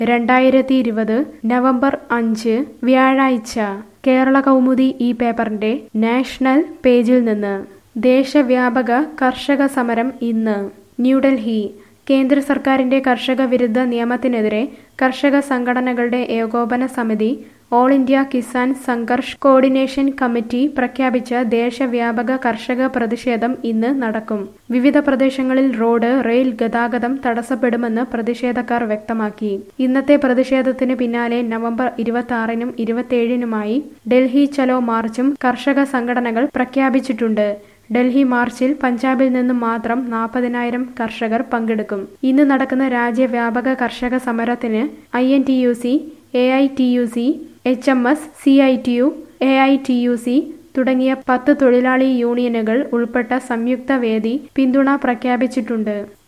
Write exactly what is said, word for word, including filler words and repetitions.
രണ്ടായിരത്തി ഇരുപത് നവംബർ അഞ്ച് വ്യാഴാഴ്ച കേരള കൗമുദി ഈ പേപ്പറിന്റെ നാഷണൽ പേജിൽ നിന്ന് ദേശവ്യാപക കർഷക സമരം ഇന്ന്. ന്യൂഡൽഹി കേന്ദ്ര സർക്കാരിന്റെ കർഷക വിരുദ്ധ നിയമത്തിനെതിരെ കർഷക സംഘടനകളുടെ ഏകോപന സമിതി All India Kisan Sangharsh Coordination Committee പ്രഖ്യാപിച്ച ദേശവ്യാപക കർഷക പ്രതിഷേധം ഇന്ന് നടക്കും. വിവിധ പ്രദേശങ്ങളിൽ റോഡ്, റെയിൽ ഗതാഗതം തടസ്സപ്പെടുമെന്ന് പ്രതിഷേധക്കാർ വ്യക്തമാക്കി. ഇന്നത്തെ പ്രതിഷേധത്തിന് പിന്നാലെ നവംബർ ഇരുപത്തിയാറിനും ഇരുപത്തിയേഴിനുമായി ഡൽഹി ചലോ മാർച്ചും കർഷക സംഘടനകൾ പ്രഖ്യാപിച്ചിട്ടുണ്ട്. ഡൽഹി മാർച്ചിൽ പഞ്ചാബിൽ നിന്നും മാത്രം നാൽപ്പതിനായിരം കർഷകർ പങ്കെടുക്കും. ഇന്ന് നടക്കുന്ന രാജ്യവ്യാപക കർഷക സമരത്തിന് I N T U C, A I T U C, H M S, C I T U, A I T U C തുടങ്ങിയ പത്ത് തൊഴിലാളി യൂണിയനുകൾ ഉൾപ്പെട്ട സംയുക്ത വേദി പിന്തുണ പ്രഖ്യാപിച്ചിട്ടുണ്ട്.